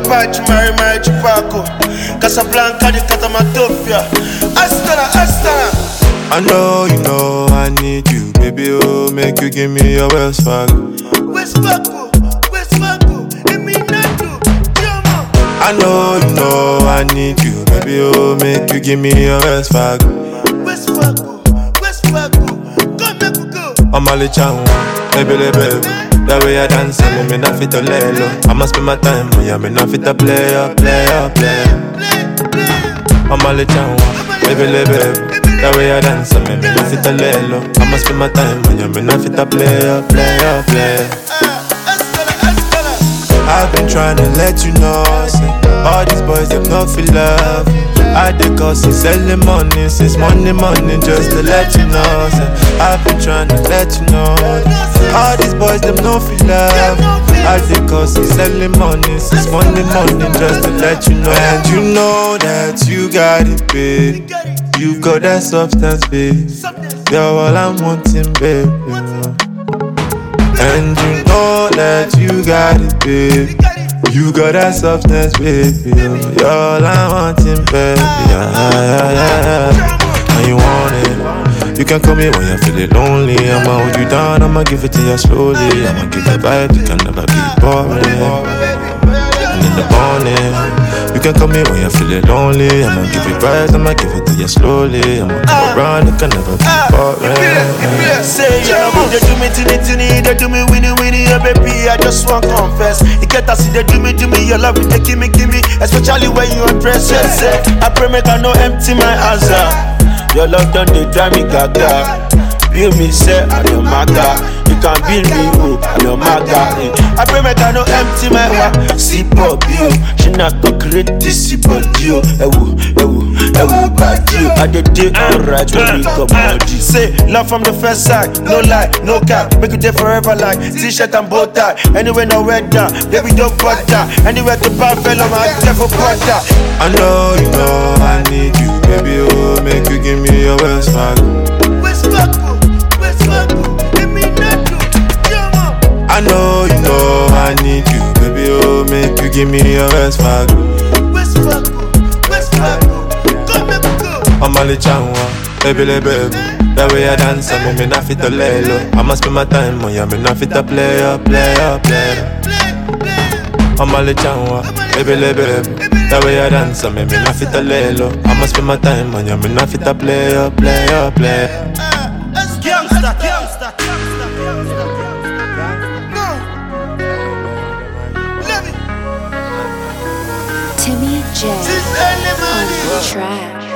fight to marry Chupaco. Casablanca, the Catamatopia. Astana. I know you know I need you, baby. Oh, make you give me your Wells Fargo. West Fargo, it mean nothing. I know you know I need you, baby. Oh, make you give me your Wells Fargo. West Fargo, come make we go. I'm a little baby. The way I dance, I'm not fit to lay low. I must spend my time, I'm not fit to play. I'm a little baby. The way I dance, I'm not fit to lay low. I must spend my time, I'm not fit to play. I've been trying to let you know, say, all these boys, them not feel love. I dey cause it's early morning, since morning, just to let you know, say, I've been trying to let you know, all these boys, them not feel love. I dey cause it's early morning, since morning, just to let you know. And you know that you got it, babe. You got that substance, babe. You're all I'm wanting, babe. And you know that you got it, babe. You got that substance, baby. You're all I'm wanting, baby. Yeah. And you want it. You can call me when you're feeling lonely. I'ma hold you down, I'ma give it to you slowly. I'ma give you vibe, you can never be boring. And in the morning, you can call me when you're feeling lonely. I'ma give you vibes, I'ma give it to you slowly. I'ma go around, you can never be boring. Say yeah, they do me tinny, they do me winnie, yeah, baby. I just want confess. You get to see they do me, your love it, they give me, especially when you undress yourself. I pray make I no empty my answer. Your love done they drive me gaga. Build me say I'm your maga. You can build me up, I'm your maga. I pray make I no empty my heart. See pop you, she not go create this but you. Ewu, bad you. I did it alright when we come out. Say love from the first side, no lie, no cap. Make it there forever like t-shirt and bow tie. Anywhere no weather, baby don't butter. Anywhere to buy fellow my devil butter. I know you know I need you, baby. Oh, make you give me your Wells Fargo. West Fargo, it mean nothing. I know you know I need you, baby. Oh, make you give me your Wells Fargo. West Fargo, come make we go. I'm a little baby. The way I dance, I'm not fit to lay low. I must spend my time, I'm not fit to play. I'm a little baby. The way I dance, I'm not fit to lay low. I must spend my time, I'm not fit to play. Gangsta. Timmy J on the track.